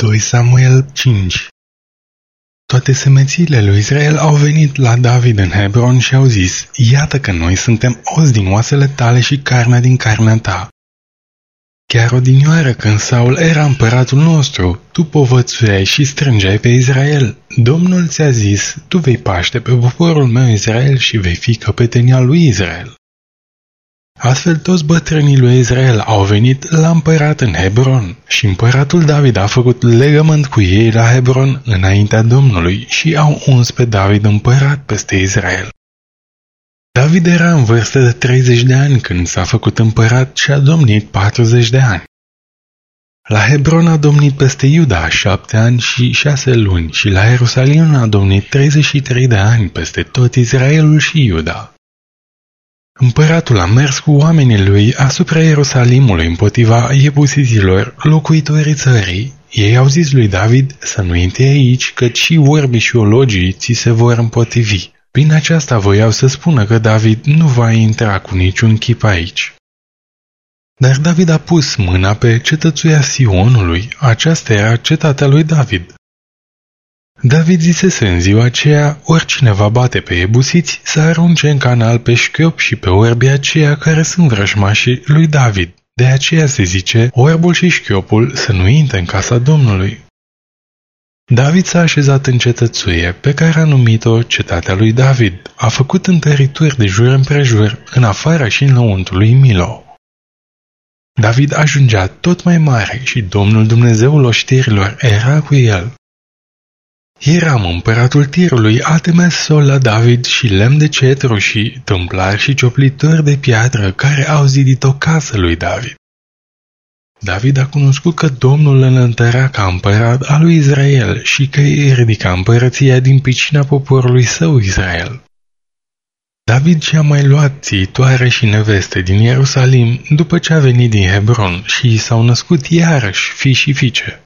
2 Samuel 5. Toate semețiile lui Israel au venit la David în Hebron și au zis: iată că noi suntem os din oasele tale și carne din carnea ta. Chiar odinioară când Saul era împăratul nostru, tu povățuiai și strângeai pe Israel. Domnul ți-a zis: tu vei paște pe poporul meu Israel și vei fi căpetenia lui Israel. Astfel toți bătrânii lui Israel au venit la împărat în Hebron și împăratul David a făcut legământ cu ei la Hebron înaintea Domnului și au uns pe David împărat peste Israel. David era în vârstă de 30 de ani când s-a făcut împărat și a domnit 40 de ani. La Hebron a domnit peste Iuda 7 ani și 6 luni și la Ierusalim a domnit 33 de ani peste tot Israelul și Iuda. Împăratul a mers cu oamenii lui asupra Ierusalimului împotriva iebusiților, locuitorii țării. Ei au zis lui David să nu intri aici, căci și orbii și ologii ți se vor împotrivi. Prin aceasta voiau să spună că David nu va intra cu niciun chip aici. Dar David a pus mâna pe cetățuia Sionului, aceasta era cetatea lui David. David zisese în ziua aceea: oricine va bate pe iebusiți să arunce în canal pe șchiop și pe orbii aceia care sunt vrăjmașii lui David. De aceea se zice: orbul și șchiopul să nu intre în casa Domnului. David s-a așezat în cetățuie, pe care a numit-o cetatea lui David. A făcut întărituri de jur împrejur, în afara și înăuntru lui Milo. David ajungea tot mai mare și Domnul Dumnezeul oștirilor era cu el. Hiram, împăratul Tirului, a temes sol la David și lemn de cetru și tâmplari și cioplitori de piatră care au zidit o casă lui David. David a cunoscut că Domnul îl întărea ca împărat al lui Israel și că îi ridica împărăția din pricina poporului său Israel. David și-a mai luat țiitoare și neveste din Ierusalim după ce a venit din Hebron și i s-au născut iarăși fii și fiice.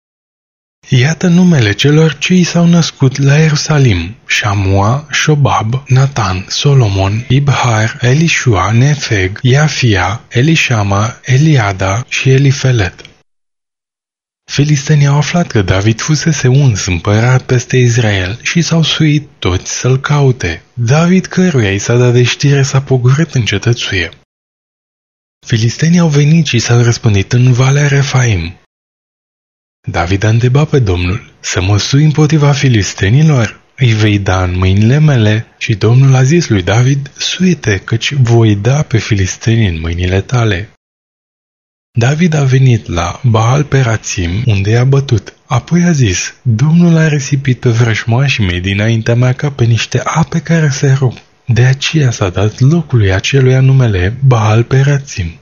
Iată numele celor ce i s-au născut la Ierusalim: Șamua, Șobab, Natan, Solomon, Ibhar, Elișua, Nefeg, Iafia, Elișama, Eliada și Elifelet. Filistenii au aflat că David fusese uns împărat peste Israel și s-au suit toți să-l caute. David, căruia i s-a dat de știre, s-a pogorât în cetățuie. Filistenii au venit și s-au răspândit în Valea Refaim. David a întrebat pe Domnul: să mă sui împotriva filistenilor? Îi vei da în mâinile mele? Și Domnul a zis lui David: suie-te, căci voi da pe filisteni în mâinile tale. David a venit la Baal Perațim, unde i-a bătut. Apoi a zis: Domnul a risipit pe vrăjmașii mei dinaintea mea ca pe niște ape care se rup. De aceea s-a dat locului aceluia numele Baal Perațim.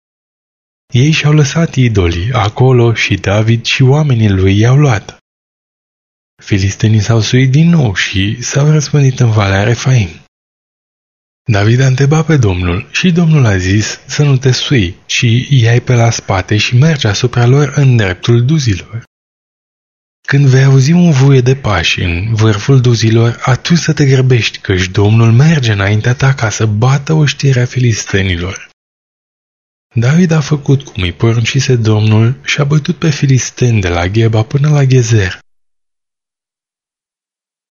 Ei și-au lăsat idolii acolo și David și oamenii lui i-au luat. Filistenii s-au suit din nou și s-au răspândit în Valea Refaim. David a întrebat pe Domnul și Domnul a zis să nu te sui, ci ia-i pe la spate și mergi asupra lor în dreptul duzilor. Când vei auzi un vuie de pași în vârful duzilor, atunci să te grăbești, căci Domnul merge înaintea ta ca să bată oștirea filistenilor. David a făcut cum îi poruncise Domnul și a bătut pe filisteni de la Gheba până la Gezer.